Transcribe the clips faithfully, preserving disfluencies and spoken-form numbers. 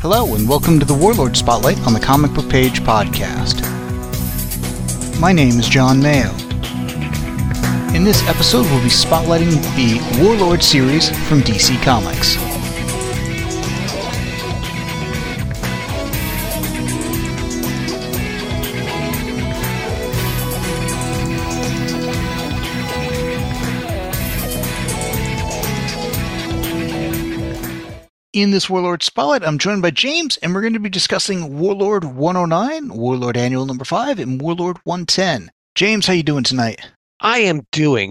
Hello, and welcome to the Warlord Spotlight on the Comic Book Page podcast. My name is John Mayo. In this episode, we'll be spotlighting the Warlord series from D C Comics. In this Warlord Spotlight, I'm joined by James, and we're going to be discussing Warlord one oh nine, Warlord Annual number five, and Warlord one ten. James, how you doing tonight? I am doing.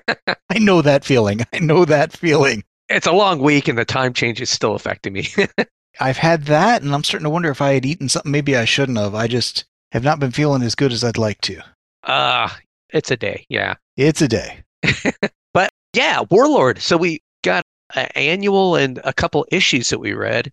I know that feeling. I know that feeling. It's a long week, and the time change is still affecting me. I've had that, and I'm starting to wonder if I had eaten something maybe I shouldn't have. I just have not been feeling as good as I'd like to. Ah, uh, it's a day, yeah. It's a day. But, yeah, Warlord. So we got an annual and a couple issues that we read,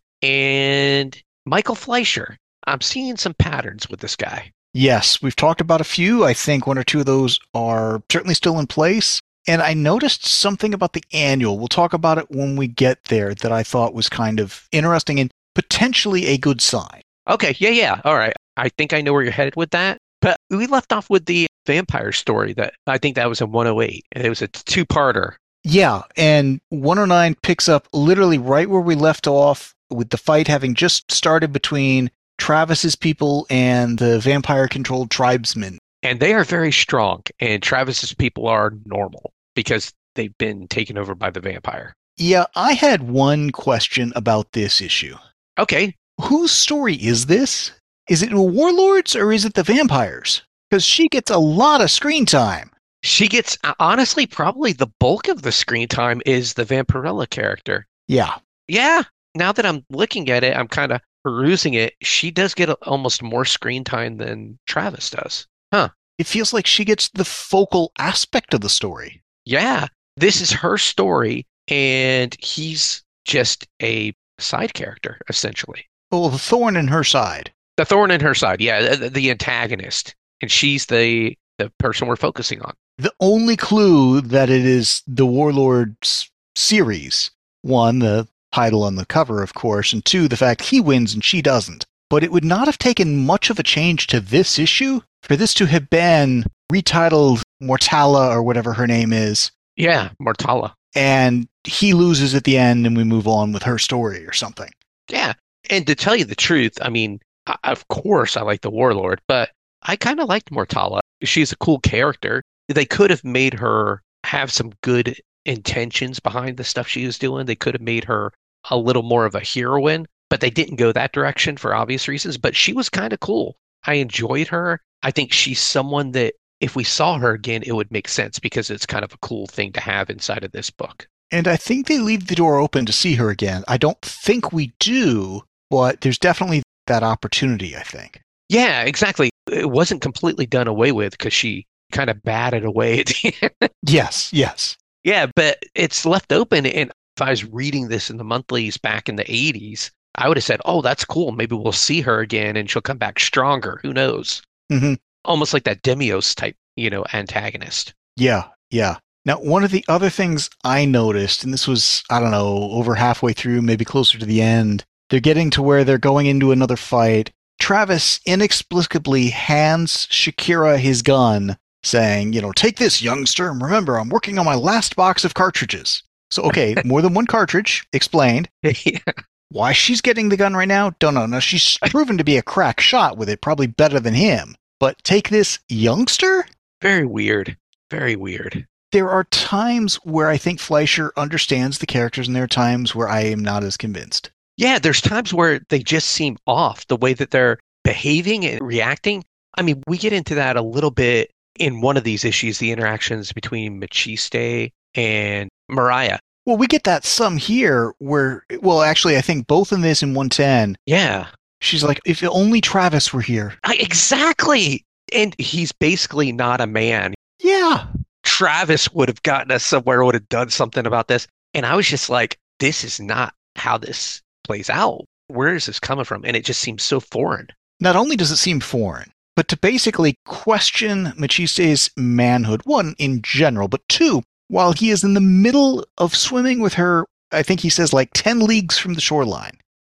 and Michael Fleischer. I'm seeing some patterns with this guy. Yes, we've talked about a few. I think one or two of those are certainly still in place. And I noticed something about the annual. We'll talk about it when we get there that I thought was kind of interesting and potentially a good sign. Okay, yeah, yeah. All right. I think I know where you're headed with that. But we left off with the vampire story that I think that was in one oh eight. And it was a two-parter. Yeah, and one oh nine picks up literally right where we left off with the fight having just started between Travis's people and the vampire-controlled tribesmen. And they are very strong, and Travis's people are normal because they've been taken over by the vampire. Yeah, I had one question about this issue. Okay. Whose story is this? Is it Warlords or is it the vampires? Because she gets a lot of screen time. She gets, honestly, probably the bulk of the screen time is the Vampirella character. Yeah. Yeah. Now that I'm looking at it, I'm kind of perusing it. She does get a, almost more screen time than Travis does. Huh. It feels like she gets the focal aspect of the story. Yeah. This is her story, and he's just a side character, essentially. Well, the thorn in her side. The thorn in her side. Yeah. The, the antagonist. And she's the, the person we're focusing on. The only clue that it is the Warlords series, one, the title on the cover, of course, and two, the fact he wins and she doesn't. But it would not have taken much of a change to this issue for this to have been retitled Mortala or whatever her name is. Yeah, Mortala. And he loses at the end and we move on with her story or something. Yeah. And to tell you the truth, I mean, I, of course I like the Warlord, but I kind of liked Mortala. She's a cool character. They could have made her have some good intentions behind the stuff she was doing. They could have made her a little more of a heroine, but they didn't go that direction for obvious reasons. But she was kind of cool. I enjoyed her. I think she's someone that if we saw her again, it would make sense because it's kind of a cool thing to have inside of this book. And I think they leave the door open to see her again. I don't think we do, but there's definitely that opportunity, I think. Yeah, exactly. It wasn't completely done away with because she kind of batted away at the end. Yes, yes. Yeah, but it's left open. And if I was reading this in the monthlies back in the eighties, I would have said, oh, that's cool. Maybe we'll see her again and she'll come back stronger. Who knows? Mm-hmm. Almost like that Demios type, you know, antagonist. Yeah, yeah. Now, one of the other things I noticed, and this was, I don't know, over halfway through, maybe closer to the end, they're getting to where they're going into another fight. Travis inexplicably hands Shakira his gun, saying, you know, take this, youngster, and remember, I'm working on my last box of cartridges. So, okay, more than one cartridge, explained. Yeah. Why she's getting the gun right now, don't know. Now, she's proven to be a crack shot with it, probably better than him. But take this, youngster? Very weird. Very weird. There are times where I think Fleischer understands the characters, and there are times where I am not as convinced. Yeah, there's times where they just seem off, the way that they're behaving and reacting. I mean, we get into that a little bit in one of these issues, the interactions between Machiste and Mariah. Well, we get that some here where, well, actually, I think both in this and one ten. Yeah. She's like, if only Travis were here. I, exactly. And he's basically not a man. Yeah. Travis would have gotten us somewhere, would have done something about this. And I was just like, this is not how this plays out. Where is this coming from? And it just seems so foreign. Not only does it seem foreign, but to basically question Machiste's manhood, one, in general, but two, while he is in the middle of swimming with her, I think he says like ten leagues from the shoreline.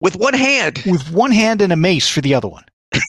with one hand. with one hand and a mace for the other one.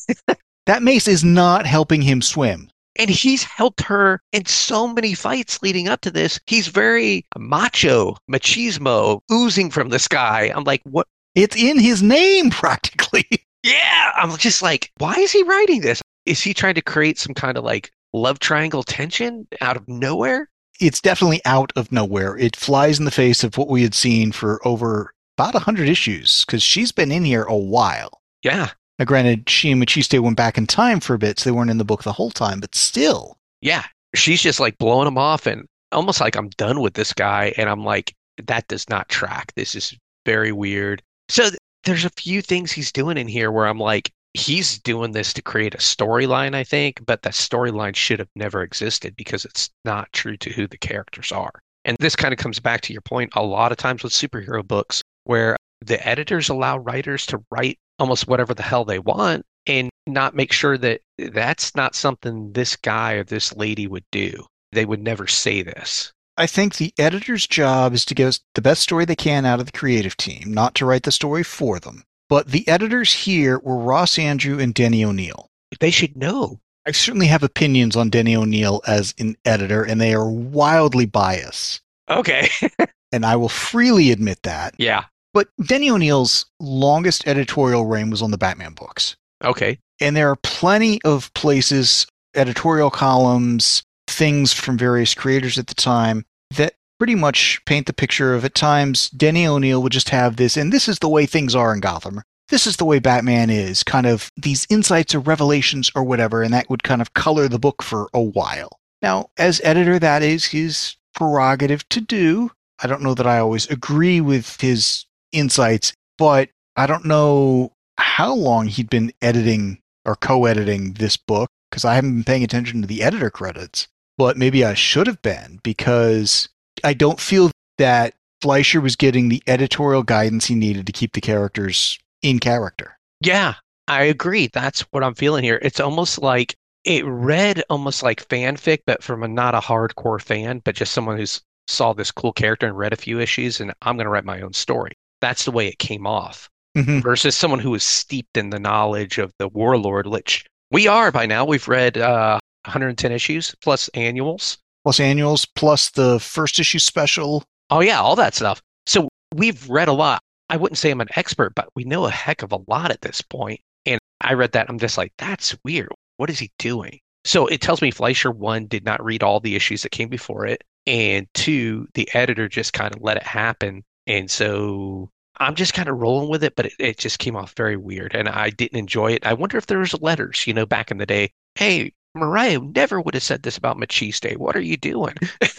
That mace is not helping him swim. And he's helped her in so many fights leading up to this. He's very macho, machismo, oozing from the sky. I'm like, what? It's in his name, practically. Yeah. I'm just like, why is he writing this? Is he trying to create some kind of like love triangle tension out of nowhere? It's definitely out of nowhere. It flies in the face of what we had seen for over about one hundred issues, because she's been in here a while. Yeah. Now, granted, she and Machiste went back in time for a bit, so they weren't in the book the whole time, but still. Yeah. She's just like blowing him off and almost like I'm done with this guy. And I'm like, that does not track. This is very weird. So th- there's a few things he's doing in here where I'm like, he's doing this to create a storyline, I think, but that storyline should have never existed because it's not true to who the characters are. And this kind of comes back to your point a lot of times with superhero books where the editors allow writers to write almost whatever the hell they want and not make sure that that's not something this guy or this lady would do. They would never say this. I think the editor's job is to get us the best story they can out of the creative team, not to write the story for them. But the editors here were Ross Andru and Denny O'Neil. They should know. I certainly have opinions on Denny O'Neil as an editor, and they are wildly biased. Okay. And I will freely admit that. Yeah. But Denny O'Neil's longest editorial reign was on the Batman books. Okay. And there are plenty of places, editorial columns, things from various creators at the time that pretty much paint the picture of, at times, Denny O'Neil would just have this, and this is the way things are in Gotham. This is the way Batman is, kind of these insights or revelations or whatever, and that would kind of color the book for a while. Now, as editor, that is his prerogative to do. I don't know that I always agree with his insights, but I don't know how long he'd been editing or co-editing this book, because I haven't been paying attention to the editor credits. But maybe I should have been, because I don't feel that Fleischer was getting the editorial guidance he needed to keep the characters in character. Yeah, I agree. That's what I'm feeling here. It's almost like it read almost like fanfic, but from a not a hardcore fan, but just someone who's saw this cool character and read a few issues, and I'm going to write my own story. That's the way it came off. Mm-hmm. Versus someone who was steeped in the knowledge of the Warlord, which we are by now. We've read uh, one hundred ten issues plus annuals. Plus annuals, plus the first issue special. Oh, yeah, all that stuff. So we've read a lot. I wouldn't say I'm an expert, but we know a heck of a lot at this point. And I read that. I'm just like, that's weird. What is he doing? So it tells me Fleischer, one, did not read all the issues that came before it. And two, the editor just kind of let it happen. And so I'm just kind of rolling with it, but it, it just came off very weird. And I didn't enjoy it. I wonder if there was letters, you know, back in the day. Hey, Mariah never would have said this about Machiste. What are you doing?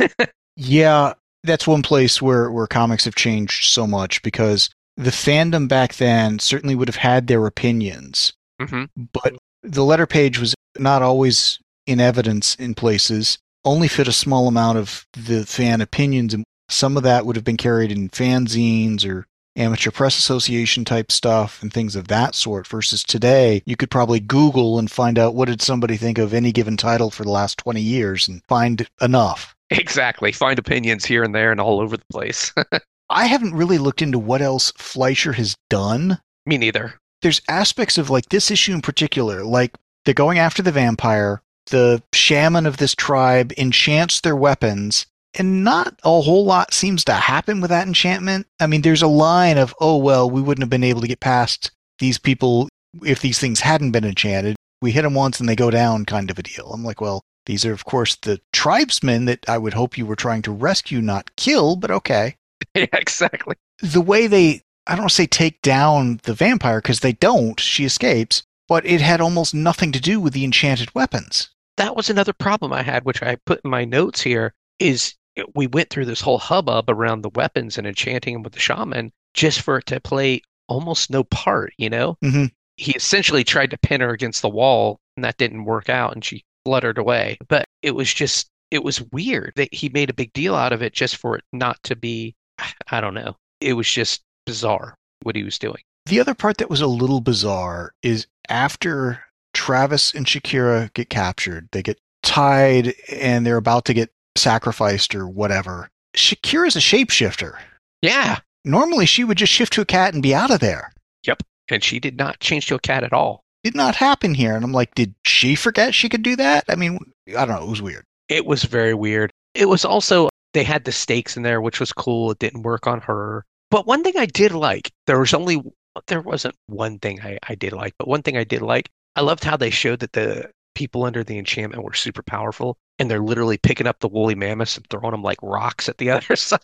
Yeah, that's one place where, where comics have changed so much, because the fandom back then certainly would have had their opinions. Mm-hmm. But the letter page was not always in evidence in places, only fit a small amount of the fan opinions. And some of that would have been carried in fanzines or amateur press association type stuff and things of that sort, versus today you could probably Google and find out what did somebody think of any given title for the last twenty years and find enough. Exactly. Find opinions here and there and all over the place. I haven't really looked into what else Fleischer has done. Me neither. There's aspects of like this issue in particular, like they're going after the vampire, the shaman of this tribe enchants their weapons, and not a whole lot seems to happen with that enchantment. I mean, there's a line of, oh, well, we wouldn't have been able to get past these people if these things hadn't been enchanted. We hit them once and they go down, kind of a deal. I'm like, well, these are, of course, the tribesmen that I would hope you were trying to rescue, not kill, but okay. Yeah, exactly. The way they, I don't want to say take down the vampire, because they don't, she escapes, but it had almost nothing to do with the enchanted weapons. That was another problem I had, which I put in my notes here, is we went through this whole hubbub around the weapons and enchanting them with the shaman just for it to play almost no part, you know? Mm-hmm. He essentially tried to pin her against the wall, and that didn't work out, and she fluttered away. But it was just, it was weird that he made a big deal out of it just for it not to be, I don't know. It was just bizarre what he was doing. The other part that was a little bizarre is after Travis and Shakira get captured, they get tied and they're about to get sacrificed or whatever. Shakira's a shapeshifter. Yeah. Normally she would just shift to a cat and be out of there. Yep. And she did not change to a cat at all. Did not happen here. And I'm like, did she forget she could do that? I mean, I don't know. It was weird. It was very weird. It was also, they had the stakes in there, which was cool. It didn't work on her. But one thing I did like, there was only, there wasn't one thing I, I did like, but one thing I did like, I loved how they showed that the people under the enchantment were super powerful and they're literally picking up the woolly mammoths and throwing them like rocks at the other side.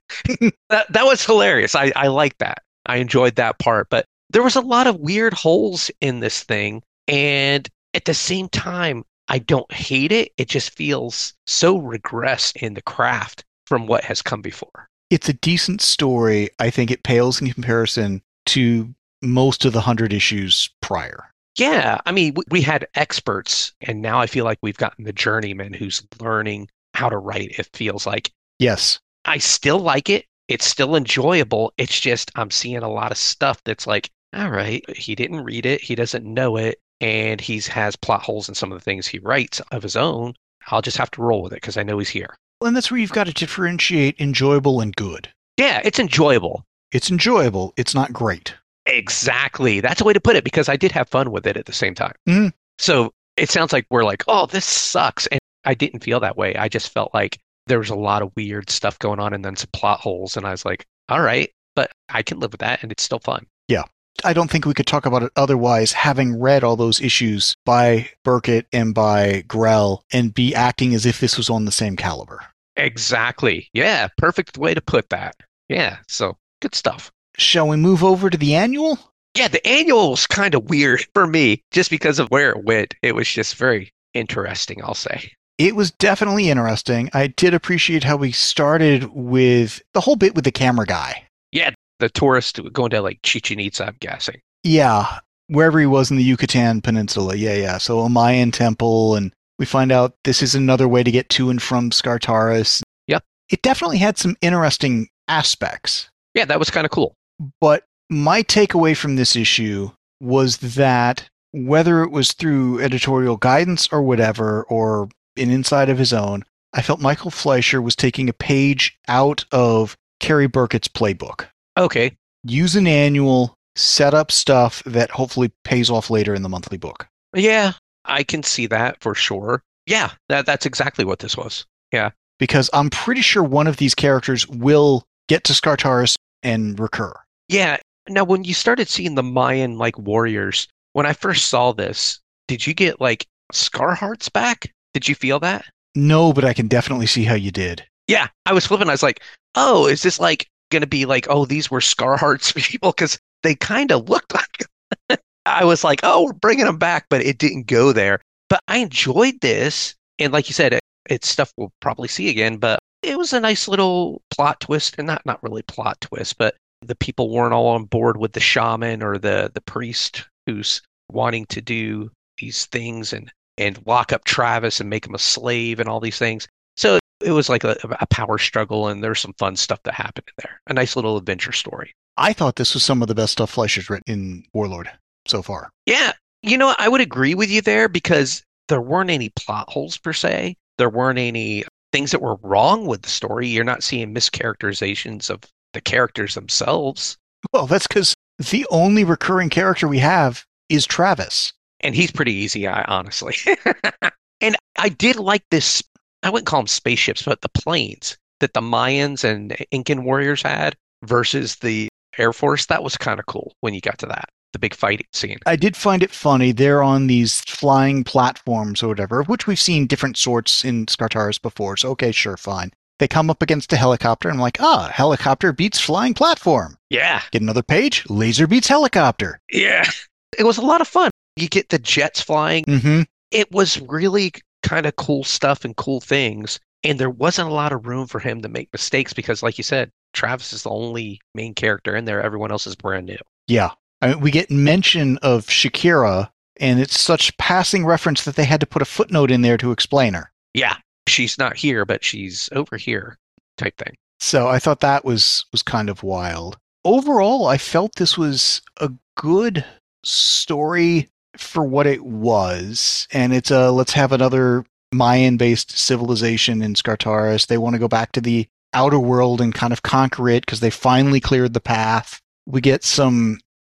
that that was hilarious. I, I liked that. I enjoyed that part. But there was a lot of weird holes in this thing. And at the same time, I don't hate it. It just feels so regressed in the craft from what has come before. It's a decent story. I think it pales in comparison to most of the hundred issues prior. Yeah, I mean, we, we had experts, and now I feel like we've gotten the journeyman who's learning how to write, it feels like. Yes. I still like it. It's still enjoyable. It's just I'm seeing a lot of stuff that's like, all right, he didn't read it, he doesn't know it, and he has plot holes in some of the things he writes of his own. I'll just have to roll with it because I know he's here. And that's where you've got to differentiate enjoyable and good. Yeah, it's enjoyable. It's enjoyable. It's not great. Exactly. That's a way to put it because I did have fun with it at the same time. Mm-hmm. So it sounds like we're like, oh, this sucks. And I didn't feel that way. I just felt like there was a lot of weird stuff going on and then some plot holes. And I was like, all right, but I can live with that and it's still fun. Yeah. I don't think we could talk about it otherwise, having read all those issues by Burkett and by Grell and be acting as if this was on the same caliber. Exactly. Yeah. Perfect way to put that. Yeah. So good stuff. Shall we move over to the annual? Yeah, the annual was kind of weird for me just because of where it went. It was just very interesting, I'll say. It was definitely interesting. I did appreciate how we started with the whole bit with the camera guy. Yeah, the tourist going to like Chichen Itza, I'm guessing. Yeah, wherever he was in the Yucatan Peninsula. Yeah, yeah. So a Mayan temple, and we find out this is another way to get to and from Skartaris. Yep. It definitely had some interesting aspects. Yeah, that was kind of cool. But my takeaway from this issue was that whether it was through editorial guidance or whatever, or an insight of his own, I felt Michael Fleischer was taking a page out of Kerry Burkett's playbook. Okay. Use an annual, set up stuff that hopefully pays off later in the monthly book. Yeah, I can see that for sure. Yeah, that, that's exactly what this was. Yeah. Because I'm pretty sure one of these characters will get to Skartaris and recur. Yeah. Now, when you started seeing the Mayan like warriors, when I first saw this, did you get like Scarhearts back? Did you feel that? No, but I can definitely see how you did. Yeah, I was flipping. I was like, oh, is this like going to be like, oh, these were Scarhearts people? Because they kind of looked like. I was like, oh, we're bringing them back, but it didn't go there. But I enjoyed this. And like you said, it, it's stuff we'll probably see again, but it was a nice little plot twist. And not, not really plot twist, but the people weren't all on board with the shaman or the, the priest who's wanting to do these things and, and lock up Travis and make him a slave and all these things. So it was like a, a power struggle, and there's some fun stuff that happened in there. A nice little adventure story. I thought this was some of the best stuff Fleischer's written in Warlord so far. Yeah. You know, I would agree with you there because there weren't any plot holes per se. There weren't any things that were wrong with the story. You're not seeing mischaracterizations of the characters themselves. Well, that's because the only recurring character we have is Travis. And he's pretty easy, I honestly. And I did like this, I wouldn't call them spaceships, but the planes that the Mayans and Incan warriors had versus the Air Force. That was kind of cool when you got to that, the big fighting scene. I did find it funny. They're on these flying platforms or whatever, of which we've seen different sorts in Skartaris before. So, okay, sure, fine. They come up against a helicopter, and I'm like, ah, helicopter beats flying platform. Yeah. Get another page, laser beats helicopter. Yeah. It was a lot of fun. You get the jets flying. Mm-hmm. It was really kind of cool stuff and cool things. And there wasn't a lot of room for him to make mistakes because, like you said, Travis is the only main character in there. Everyone else is brand new. Yeah. I mean, we get mention of Shakira, and it's such passing reference that they had to put a footnote in there to explain her. Yeah. She's not here, but she's over here type thing. So I thought that was, was kind of wild. Overall, I felt this was a good story for what it was. And it's a, let's have another Mayan-based civilization in Skartaris. They want to go back to the outer world and kind of conquer it because they finally cleared the path. We get some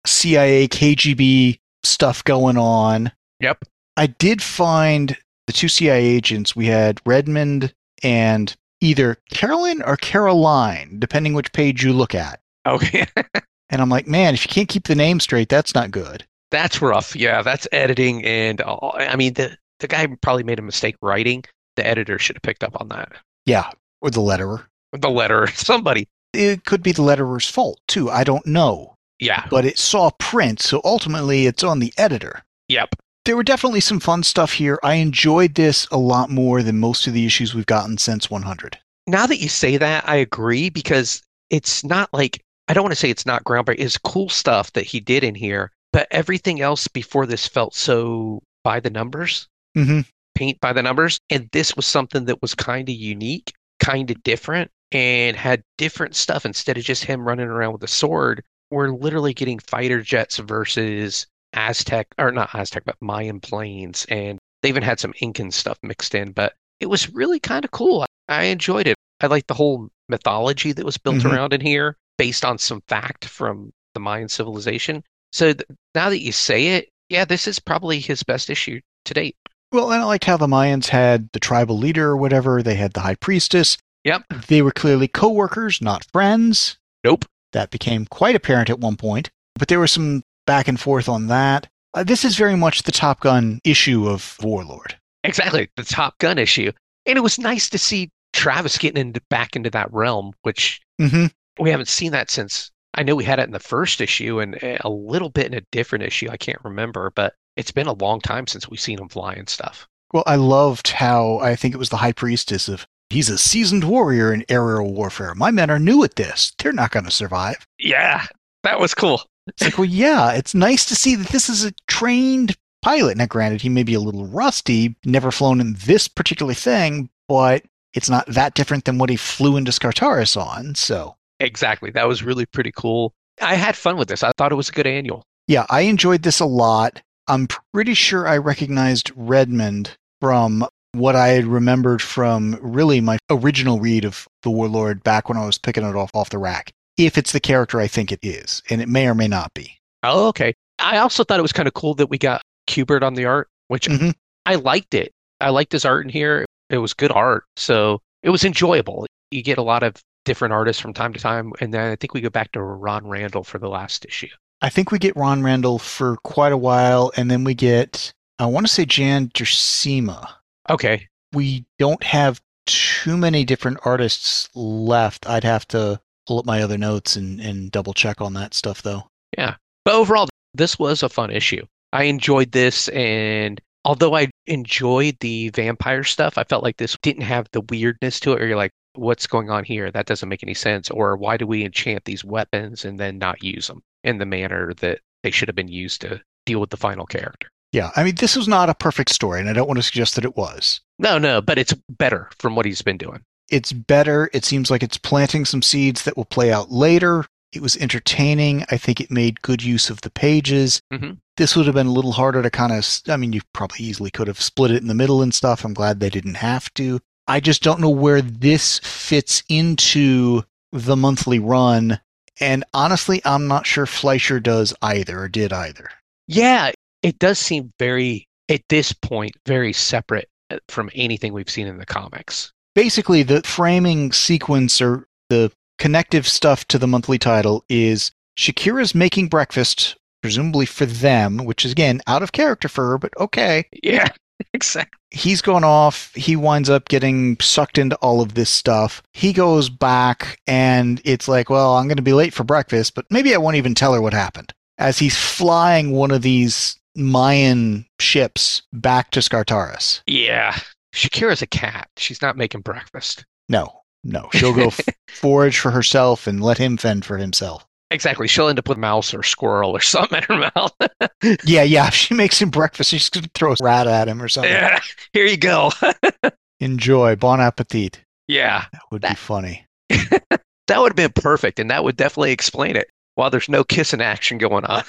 C I A, K G B stuff going on. Yep. I did find the two C I A agents. We had Redmond and either Carolyn or Caroline, depending which page you look at. Okay. And I'm like, man, if you can't keep the name straight, that's not good. That's rough. Yeah, that's editing. And uh, I mean, the, the guy probably made a mistake writing. The editor should have picked up on that. Yeah, or the letterer. The letterer, somebody. It could be the letterer's fault, too. I don't know. Yeah. But it saw print, so ultimately it's on the editor. Yep. There were definitely some fun stuff here. I enjoyed this a lot more than most of the issues we've gotten since one hundred. Now that you say that, I agree, because it's not like, I don't want to say it's not groundbreaking. It's cool stuff that he did in here, but everything else before this felt so by the numbers, mm-hmm. paint by the numbers. And this was something that was kind of unique, kind of different, and had different stuff. Instead of just him running around with a sword, we're literally getting fighter jets versus Aztec, or not Aztec, but Mayan planes. And they even had some Incan stuff mixed in, but it was really kind of cool. I enjoyed it. I liked the whole mythology that was built Mhm. around in here based on some fact from the Mayan civilization. So th- now that you say it, yeah, this is probably his best issue to date. Well, and I liked how the Mayans had the tribal leader or whatever. They had the high priestess. Yep. They were clearly co-workers, not friends. Nope. That became quite apparent at one point. But there was some back and forth on that. Uh, this is very much the Top Gun issue of Warlord. Exactly. The Top Gun issue. And it was nice to see Travis getting into, back into that realm, which Mm-hmm. we haven't seen that since. I know we had it in the first issue and a little bit in a different issue. I can't remember, but it's been a long time since we've seen him fly and stuff. Well, I loved how, I think it was the high priestess of, he's a seasoned warrior in aerial warfare. My men are new at this. They're not going to survive. Yeah, that was cool. It's like, well, yeah, it's nice to see that this is a trained pilot. Now, granted, he may be a little rusty, never flown in this particular thing, but it's not that different than what he flew into Skartaris on, so. Exactly. That was really pretty cool. I had fun with this. I thought it was a good annual. Yeah, I enjoyed this a lot. I'm pretty sure I recognized Redmond from what I had remembered from really my original read of The Warlord back when I was picking it off off the rack. If it's the character I think it is, and it may or may not be. Oh, okay. I also thought it was kind of cool that we got Kubert on the art, which Mm-hmm. I liked it. I liked his art in here. It was good art, so it was enjoyable. You get a lot of different artists from time to time, and then I think we go back to Ron Randall for the last issue. I think we get Ron Randall for quite a while, and then we get, I want to say Jan Gersema. Okay. We don't have too many different artists left. I'd have to pull up my other notes and, and double check on that stuff, though. Yeah. But overall, this was a fun issue. I enjoyed this, and although I enjoyed the vampire stuff, I felt like this didn't have the weirdness to it, where you're like, what's going on here? That doesn't make any sense. Or why do we enchant these weapons and then not use them in the manner that they should have been used to deal with the final character? Yeah, I mean, this was not a perfect story, and I don't want to suggest that it was. No, no, but it's better from what he's been doing. It's better. It seems like it's planting some seeds that will play out later. It was entertaining. I think it made good use of the pages. Mm-hmm. This would have been a little harder to kind of, I mean, you probably easily could have split it in the middle and stuff. I'm glad they didn't have to. I just don't know where this fits into the monthly run. And honestly, I'm not sure Fleischer does either or did either. Yeah, it does seem very, at this point, very separate from anything we've seen in the comics. Basically, the framing sequence or the connective stuff to the monthly title is Shakira's making breakfast, presumably for them, which is, again, out of character for her, but okay. Yeah, exactly. He's gone off. He winds up getting sucked into all of this stuff. He goes back, and it's like, well, I'm going to be late for breakfast, but maybe I won't even tell her what happened. As he's flying one of these Mayan ships back to Skartaris. Yeah. Shakira's a cat. She's not making breakfast. No, no. She'll go f- forage for herself and let him fend for himself. Exactly. She'll end up with a mouse or a squirrel or something in her mouth. Yeah, yeah. If she makes him breakfast, she's going to throw a rat at him or something. Yeah, here you go. Enjoy. Bon appetit. Yeah. That would that, be funny. That would have been perfect, and that would definitely explain it while there's no kissing action going on.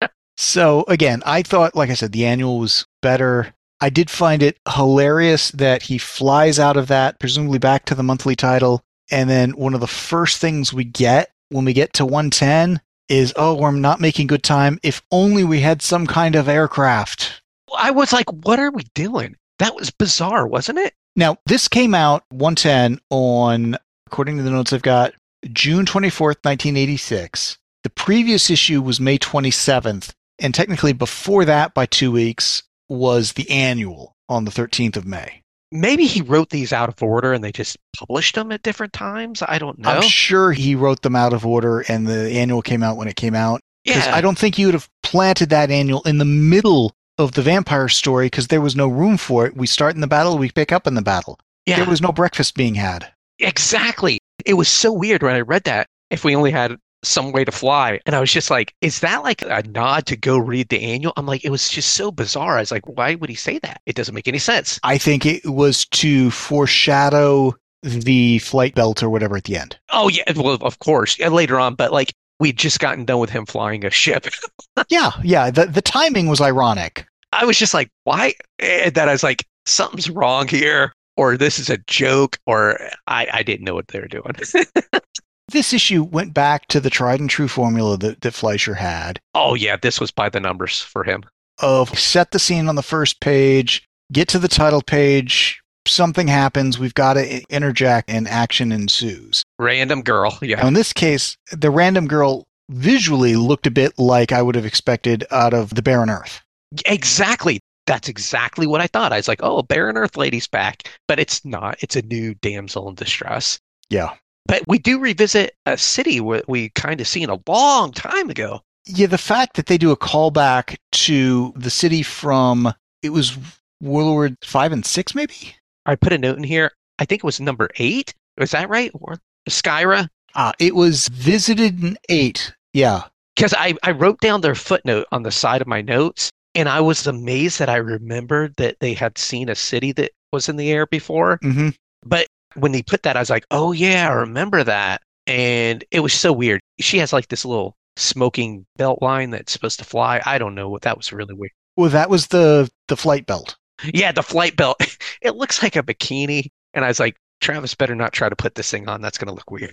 So, again, I thought, like I said, the annual was better. I did find it hilarious that he flies out of that, presumably back to the monthly title, and then one of the first things we get when we get to one ten is, oh, we're not making good time. If only we had some kind of aircraft. I was like, what are we doing? That was bizarre, wasn't it? Now, this came out one ten on, according to the notes I've got, June twenty-fourth, nineteen eighty-six. The previous issue was May twenty-seventh, and technically before that by two weeks was the annual on the thirteenth of May. Maybe he wrote these out of order and they just published them at different times. I don't know. I'm sure he wrote them out of order and the annual came out when it came out. Because Yeah. I don't think you would have planted that annual in the middle of the vampire story because there was no room for it. We start in the battle, we pick up in the battle. Yeah, There was no breakfast being had. exactly. It was so weird when I read that. If we only had some way to fly. And I was just like, is that like a nod to go read the annual? I'm like, it was just so bizarre. I was like, why would he say that? It doesn't make any sense. I think it was to foreshadow the flight belt or whatever at the end. Oh, yeah. Well, of course. Yeah, later on. But like, we'd just gotten done with him flying a ship. Yeah, yeah. The, the timing was ironic. I was just like, why? And then I was like, something's wrong here. Or this is a joke. Or I, I didn't know what they were doing. This issue went back to the tried and true formula that, that Fleischer had Oh, yeah. This was by the numbers for him. of set the scene on the first page, get to the title page, something happens, we've got to interject, and action ensues. Random girl. Yeah. Now, in this case, the random girl visually looked a bit like I would have expected out of The Barren Earth. Exactly. That's exactly what I thought. I was like, oh, Barren Earth Lady's back. But it's not. It's a new damsel in distress. Yeah. But we do revisit a city where we kind of seen a long time ago. Yeah, the fact that they do a callback to the city from, it was Warlord five and six, maybe? I put a note in here. I think it was number eight. Was that right? Or Skyra? Ah, it was visited in eight. Yeah. Because I, I wrote down their footnote on the side of my notes, and I was amazed that I remembered that they had seen a city that was in the air before. Mm-hmm. But when they put that, I was like, oh, yeah, I remember that. And it was so weird. She has like this little smoking belt line that's supposed to fly. I don't know what that was really weird. Well, that was the, the flight belt. Yeah, the flight belt. It looks like a bikini. And I was like, Travis better not try to put this thing on. That's going to look weird.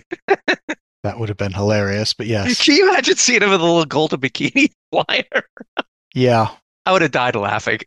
That would have been hilarious, but yes. Can you imagine seeing him with a little golden bikini flyer? Yeah. I would have died laughing.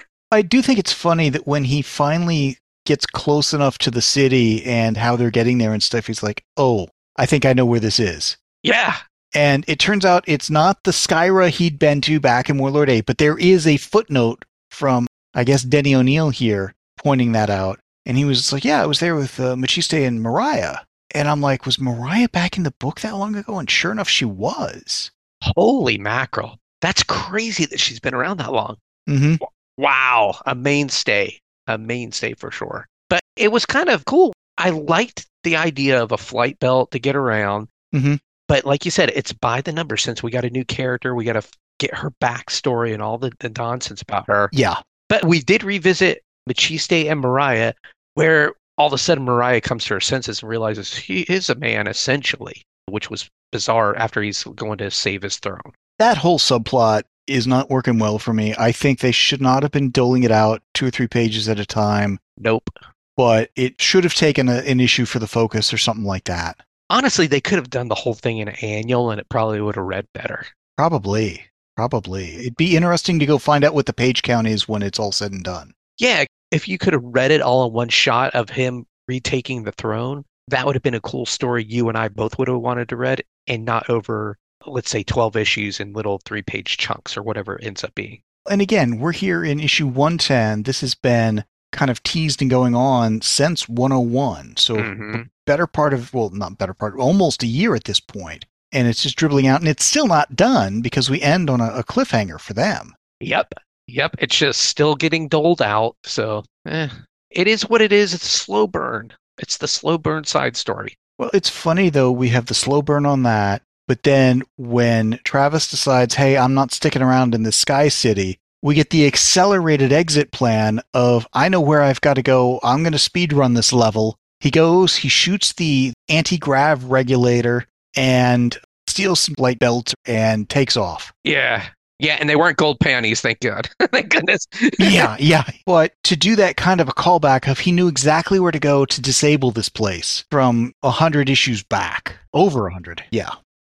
I do think it's funny that when he finally gets close enough to the city and how they're getting there and stuff, he's like, oh, I think I know where this is. Yeah. And it turns out it's not the Skyra he'd been to back in Warlord eight, but there is a footnote from, I guess, Denny O'Neil here pointing that out. And he was like, yeah, I was there with uh, Machiste and Mariah. And I'm like, was Mariah back in the book that long ago? And sure enough, she was. Holy mackerel. That's crazy that she's been around that long. Mm-hmm. Wow. A mainstay. A mainstay for sure. But it was kind of cool. I liked the idea of a flight belt to get around. Mm-hmm. But like you said, it's by the numbers since we got a new character. We got to f- get her backstory and all the, the nonsense about her. Yeah. But we did revisit Machiste and Mariah, where all of a sudden Mariah comes to her senses and realizes he is a man, essentially, which was bizarre after he's going to save his throne. That whole subplot is not working well for me. I think they should not have been doling it out two or three pages at a time, Nope. but it should have taken a, an issue for the Focus or something like that. Honestly, they could have done the whole thing in an annual and it probably would have read better. Probably. Probably. It'd be interesting to go find out what the page count is when it's all said and done. Yeah, if you could have read it all in one shot of him retaking the throne, that would have been a cool story you and I both would have wanted to read, and not over, let's say, twelve issues in little three-page chunks or whatever it ends up being. And again, we're here in issue one ten. This has been kind of teased and going on since one oh one. So Mhm. better part of, well, not better part, almost a year at this point. And it's just dribbling out, and it's still not done because we end on a, a cliffhanger for them. Yep. Yep. It's just still getting doled out. So eh. It is what it is. It's a slow burn. It's the slow burn side story. Well, it's funny, though, we have the slow burn on that. But then when Travis decides, hey, I'm not sticking around in this Sky City, we get the accelerated exit plan of, I know where I've got to go. I'm going to speed run this level. He goes, he shoots the anti-grav regulator and steals some light belts and takes off. Yeah. Yeah. And they weren't gold panties. Thank God. Thank goodness. Yeah, yeah. But to do that kind of a callback of he knew exactly where to go to disable this place from a hundred issues back. Over a hundred. Yeah.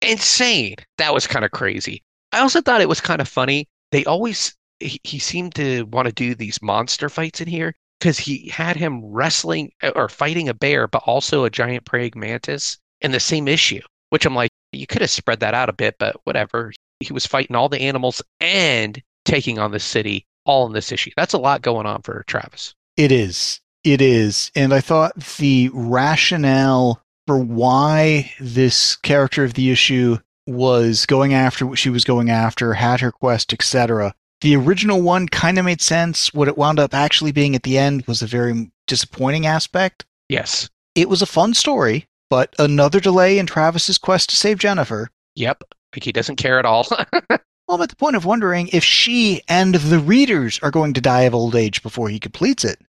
insane. That was kind of crazy. I also thought it was kind of funny. They always he, he seemed to want to do these monster fights in here because he had him wrestling uh, or fighting a bear, but also a giant praying mantis in the same issue, which I'm like, you could have spread that out a bit, but whatever. He was fighting all the animals and taking on the city all in this issue. That's a lot going on for Travis. It is. It is. And I thought the rationale for why this character of the issue was going after what she was going after, had her quest, et cetera. The original one kind of made sense. What it wound up actually being at the end was a very disappointing aspect. Yes. It was a fun story, but another delay in Travis's quest to save Jennifer. Yep. Like he doesn't care at all. Well, I'm at the point of wondering if she and the readers are going to die of old age before he completes it.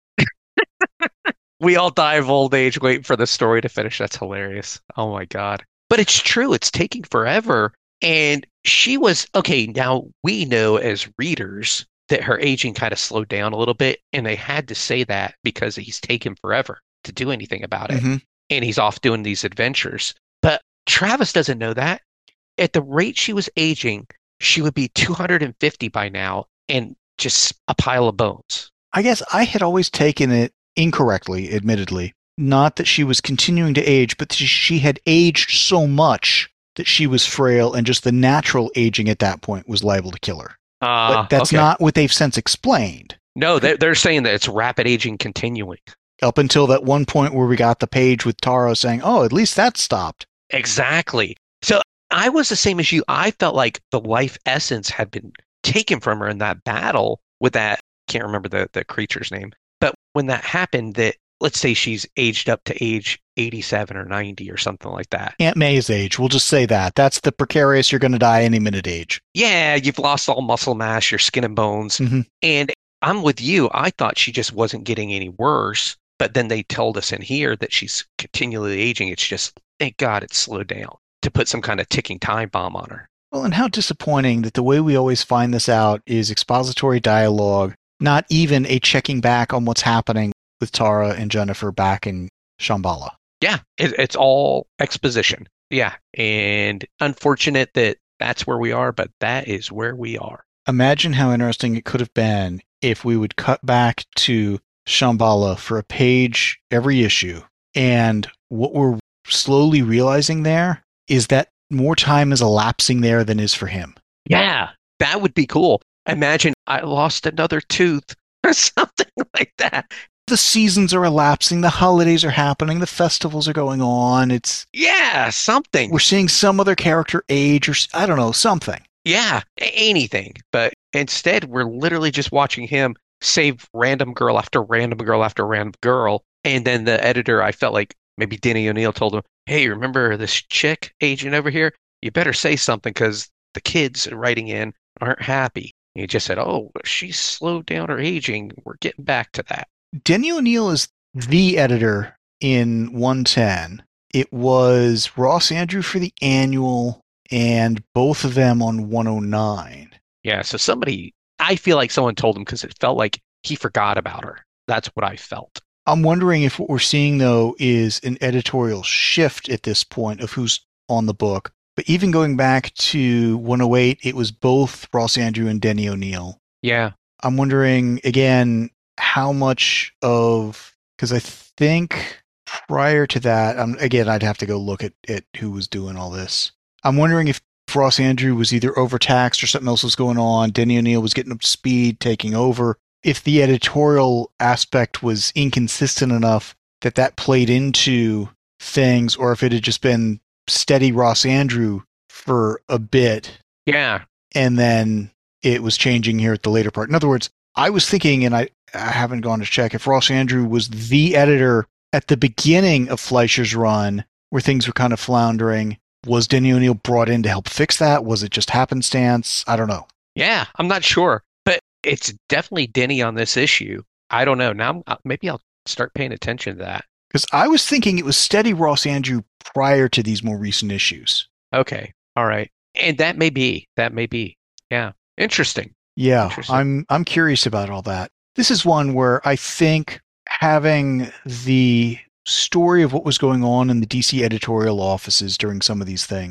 We all die of old age waiting for the story to finish. That's hilarious. Oh my God. But it's true. It's taking forever. And she was, okay, now we know as readers that her aging kind of slowed down a little bit. And they had to say that because he's taken forever to do anything about it. Mm-hmm. And he's off doing these adventures. But Travis doesn't know that. At the rate she was aging, she would be two hundred fifty by now and just a pile of bones. I guess I had always taken it incorrectly, admittedly. Not that she was continuing to age, but she had aged so much that she was frail, and just the natural aging at that point was liable to kill her. Uh, but that's okay. not what they've since explained. No, they're, they're saying that it's rapid aging continuing. Up until that one point where we got the page with Tara saying, oh, at least that stopped. Exactly. So I was the same as you. I felt like the life essence had been taken from her in that battle with that, can't remember the, the creature's name. But when that happened, that let's say she's aged up to age eighty-seven or ninety or something like that. Aunt May's age, we'll just say that. That's the precarious, you're going to die any minute age. Yeah, you've lost all muscle mass, your skin and bones. Mm-hmm. And I'm with you. I thought she just wasn't getting any worse. But then they told us in here that she's continually aging. It's just, thank God it's slowed down to put some kind of ticking time bomb on her. Well, and how disappointing that the way we always find this out is expository dialogue, not even a checking back on what's happening with Tara and Jennifer back in Shambhala. Yeah, it, it's all exposition. Yeah, and unfortunate that that's where we are, but that is where we are. Imagine how interesting it could have been if we would cut back to Shambhala for a page every issue, and what we're slowly realizing there is that more time is elapsing there than is for him. Yeah, that would be cool. Imagine I lost another tooth or something like that. The seasons are elapsing, the holidays are happening, the festivals are going on. It's yeah, something. We're seeing some other character age, or I don't know, something. Yeah, anything. But instead, we're literally just watching him save random girl after random girl after random girl. And then the editor, I felt like maybe Denny O'Neil told him, hey, remember this chick agent over here? You better say something because the kids writing in aren't happy. And he just said, oh, she's slowed down her aging. We're getting back to that. Denny O'Neil is the editor in one ten. It was Ross Andru for the annual and both of them on one oh nine. Yeah, so somebody, I feel like someone told him because it felt like he forgot about her. That's what I felt. I'm wondering if what we're seeing, though, is an editorial shift at this point of who's on the book. But even going back to one oh eight, it was both Ross Andru and Denny O'Neil. Yeah. I'm wondering, again, how much of, because I think prior to that, um, again, I'd have to go look at, at who was doing all this. I'm wondering if Ross Andru was either overtaxed or something else was going on. Denny O'Neil was getting up to speed, taking over. If the editorial aspect was inconsistent enough that that played into things, or if it had just been steady Ross Andru for a bit. Yeah. And then it was changing here at the later part. In other words, I was thinking, and I, I haven't gone to check, if Ross Andru was the editor at the beginning of Fleischer's run, where things were kind of floundering, was Denny O'Neil brought in to help fix that? Was it just happenstance? I don't know. Yeah, I'm not sure. But it's definitely Denny on this issue. I don't know. Now maybe I'll start paying attention to that. Because I was thinking it was steady Ross Andru prior to these more recent issues. Okay. All right. And that may be. That may be. Yeah. Interesting. Yeah. Interesting. I'm I'm curious about all that. This is one where I think having the story of what was going on in the D C editorial offices during some of these things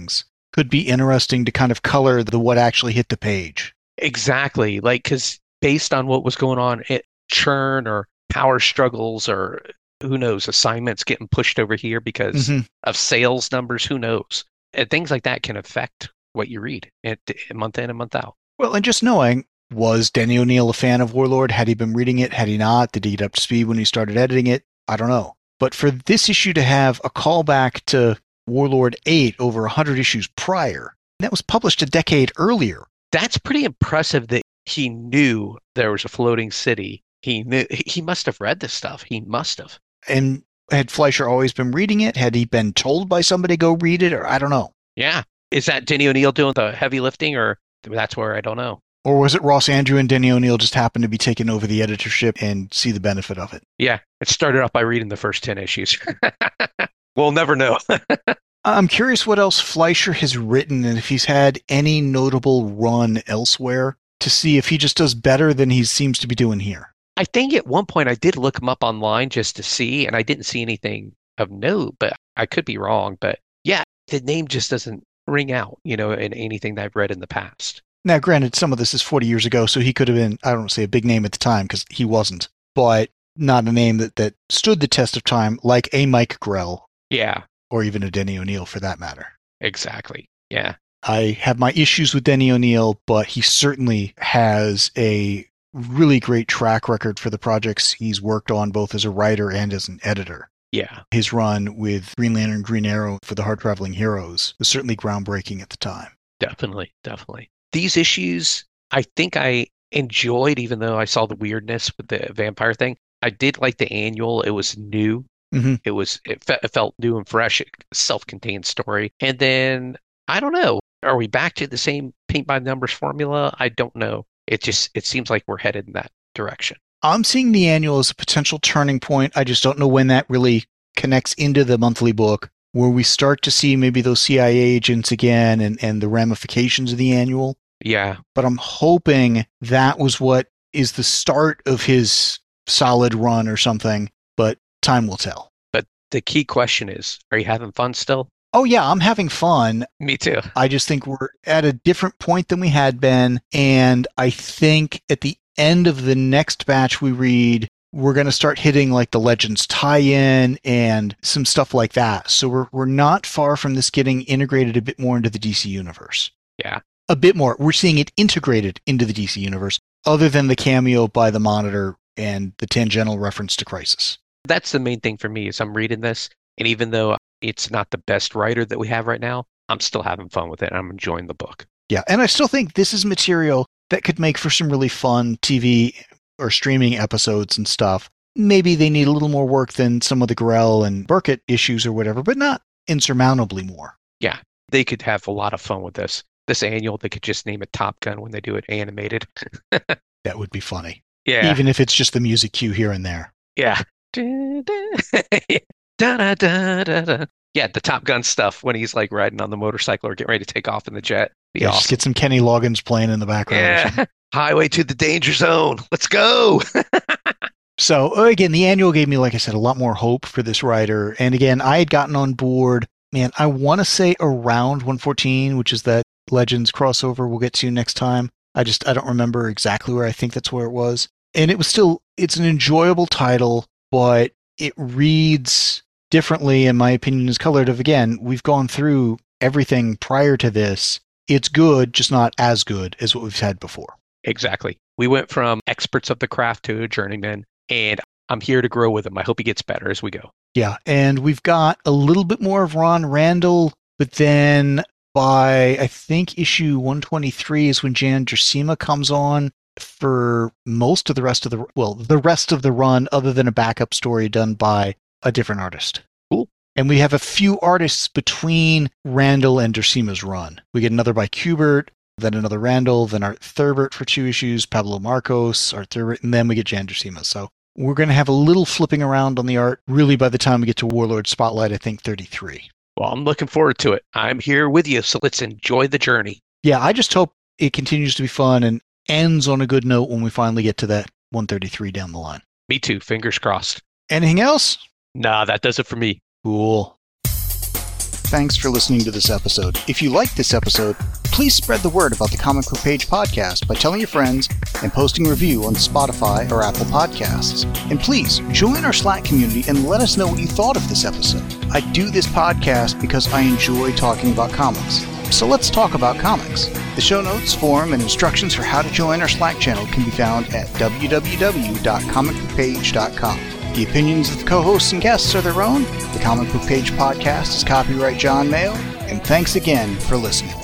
could be interesting to kind of color the what actually hit the page. Exactly. Like, because based on what was going on at churn or power struggles or who knows, assignments getting pushed over here because Mm-hmm. of sales numbers, who knows? And things like that can affect what you read at, month in and month out. Well, and just knowing, was Denny O'Neil a fan of Warlord? Had he been reading it? Had he not? Did he get up to speed when he started editing it? I don't know. But for this issue to have a callback to Warlord eight over one hundred issues prior, that was published a decade earlier. That's pretty impressive that he knew there was a floating city. He knew he must have read this stuff. He must have. And had Fleischer always been reading it? Had he been told by somebody to go read it? Or I don't know. Yeah. Is that Denny O'Neil doing the heavy lifting, or that's where I don't know? Or was it Ross Andrew and Denny O'Neil just happened to be taking over the editorship and see the benefit of it? Yeah. It started off by reading the first ten issues. We'll never know. I'm curious what else Fleischer has written and if he's had any notable run elsewhere to see if he just does better than he seems to be doing here. I think at one point I did look him up online just to see, and I didn't see anything of note, but I could be wrong. But yeah, the name just doesn't ring out, you know, in anything that I've read in the past. Now, granted, some of this is forty years ago, so he could have been, I don't want to say a big name at the time, because he wasn't, but not a name that, that stood the test of time like a Mike Grell. Yeah. Or even a Denny O'Neil, for that matter. Exactly. Yeah. I have my issues with Denny O'Neil, but he certainly has a really great track record for the projects he's worked on, both as a writer and as an editor. Yeah. His run with Green Lantern, Green Arrow for the Hard Traveling Heroes was certainly groundbreaking at the time. Definitely. Definitely. These issues, I think I enjoyed, even though I saw the weirdness with the vampire thing. I did like the annual. It was new. Mm-hmm. It was it, fe- it felt new and fresh, self-contained story. And then I don't know. Are we back to the same paint by numbers formula? I don't know. It just it seems like we're headed in that direction. I'm seeing the annual as a potential turning point. I just don't know when that really connects into the monthly book, where we start to see maybe those C I A agents again and, and the ramifications of the annual. Yeah. But I'm hoping that was what is the start of his solid run or something. But time will tell. But the key question is, are you having fun still? Oh, yeah, I'm having fun. Me too. I just think we're at a different point than we had been. And I think at the end of the next batch we read, we're going to start hitting like the Legends tie-in and some stuff like that. So we're we're not far from this getting integrated a bit more into the D C universe. Yeah. A bit more. We're seeing it integrated into the D C universe, other than the cameo by the Monitor and the tangential reference to Crisis. That's the main thing for me is I'm reading this, and even though it's not the best writer that we have right now, I'm still having fun with it, and I'm enjoying the book. Yeah, and I still think this is material that could make for some really fun T V or streaming episodes and stuff. Maybe they need a little more work than some of the Grell and Burkett issues or whatever, but not insurmountably more. Yeah, they could have a lot of fun with this. This annual, they could just name it Top Gun when they do it animated. That would be funny. Yeah. Even if it's just the music cue here and there. Yeah. da, da, da, da, da. Yeah, the Top Gun stuff when he's like riding on the motorcycle or getting ready to take off in the jet. Be Yeah, awesome. just get some Kenny Loggins playing in the background. Yeah. Highway to the danger zone. Let's go. So again, the annual gave me, like I said, a lot more hope for this writer. And again, I had gotten on board, man, I want to say around one fourteen, which is that Legends crossover we'll get to next time. I just, I don't remember exactly where. I think that's where it was. And it was still, it's an enjoyable title, but it reads differently, in my opinion, is colored of, again, we've gone through everything prior to this. It's good, just not as good as what we've had before. Exactly. We went from experts of the craft to a journeyman, and I'm here to grow with him. I hope he gets better as we go. Yeah, and we've got a little bit more of Ron Randall, but then by, I think, issue one twenty-three is when Jan Dracima comes on for most of the rest of the, well, the rest of the run, other than a backup story done by a different artist. Cool. And we have a few artists between Randall and Drasima's run. We get another by Kubert, then another Randall, then Art Thurbert for two issues, Pablo Marcos, Art Thurbert, and then we get Jan Dracima. So we're going to have a little flipping around on the art, really, by the time we get to Warlord Spotlight, I think thirty-three. Well, I'm looking forward to it. I'm here with you, so let's enjoy the journey. Yeah, I just hope it continues to be fun and ends on a good note when we finally get to that one thirty-three down the line. Me too. Fingers crossed. Anything else? Nah, that does it for me. Cool. thanks for listening to this episode. If you liked this episode, please spread the word about the Comic Book Page podcast by telling your friends and posting a review on Spotify or Apple Podcasts. And please, join our Slack community and let us know what you thought of this episode. I do this podcast because I enjoy talking about comics. So let's talk about comics. The show notes, forum, and instructions for how to join our Slack channel can be found at w w w dot comic book page dot com. The opinions of the co-hosts and guests are their own. The Comic Book Page podcast is copyright John Mayle, and thanks again for listening.